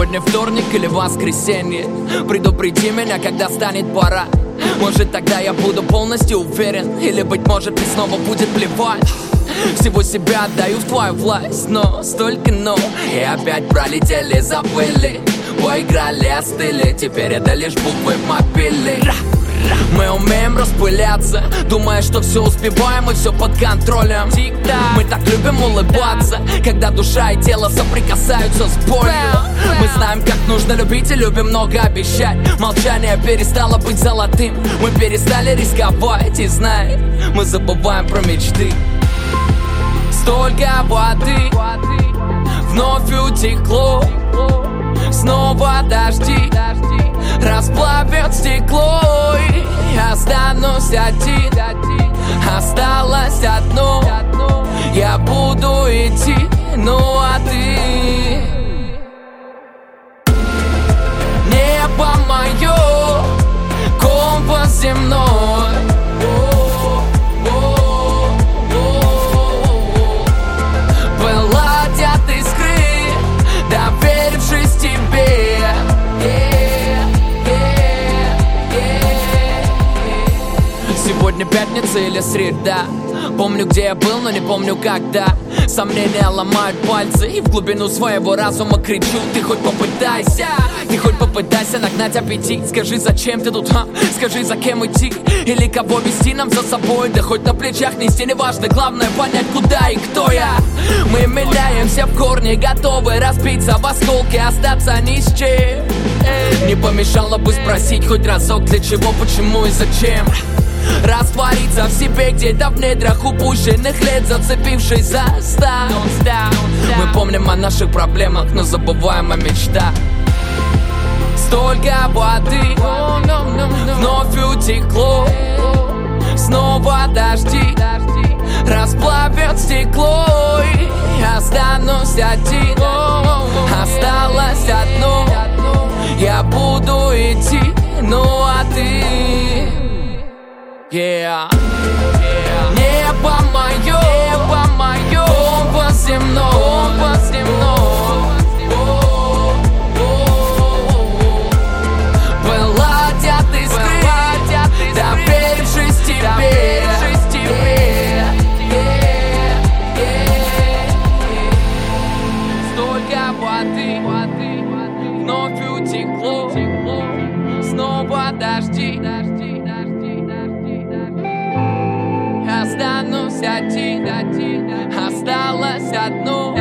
Сегодня вторник или воскресенье. Предупреди меня, когда станет пора. Может, тогда я буду полностью уверен. Или, быть может, мне снова будет плевать. Всего себя отдаю в твою власть. Но столько «но» и опять пролетели, забыли. Поиграли, остыли. Теперь это лишь буквы в мобиле. Мы умеем распыляться, думая, что все успеваем и все под контролем. Мы так любим улыбаться, когда душа и тело соприкасаются с болью. Мы знаем, как нужно любить и любим много обещать. Молчание перестало быть золотым. Мы перестали рисковать и знай, мы забываем про мечты. Столько воды вновь утекло. Снова дожди расплавят стекло. И останусь один. Осталось одно. Я буду идти, ну а ты? Небо мое, компас земной. Пылают искры, доверившись тебе. Сегодня пятница или среда. Помню, где я был, но не помню, когда. Сомнения ломают пальцы, и в глубину своего разума кричу: ты хоть попытайся, ты хоть попытайся нагнать аппетит. Скажи, зачем ты тут, скажи, за кем идти. Или кого вести нам за собой. Да хоть на плечах нести, неважно, главное понять, куда и кто я. Мы меняемся в корне, готовы разбиться в осколки, остаться ни с чем. Не помешало бы спросить хоть разок, для чего, почему и зачем. Раствориться в себе где-то в недрах упущенных лет, зацепившись за старт. Мы помним о наших проблемах, но забываем о мечтах. Столько воды вновь утекло. Снова дожди расплавят стекло. И останусь один. Осталось одно. Я буду идти, ну а ты? Yeah. Небо мое, компас земной. Пылают искры, доверившись тебе. Столько воды вновь утекло. Снова дожди. Останусь один. Осталось одно.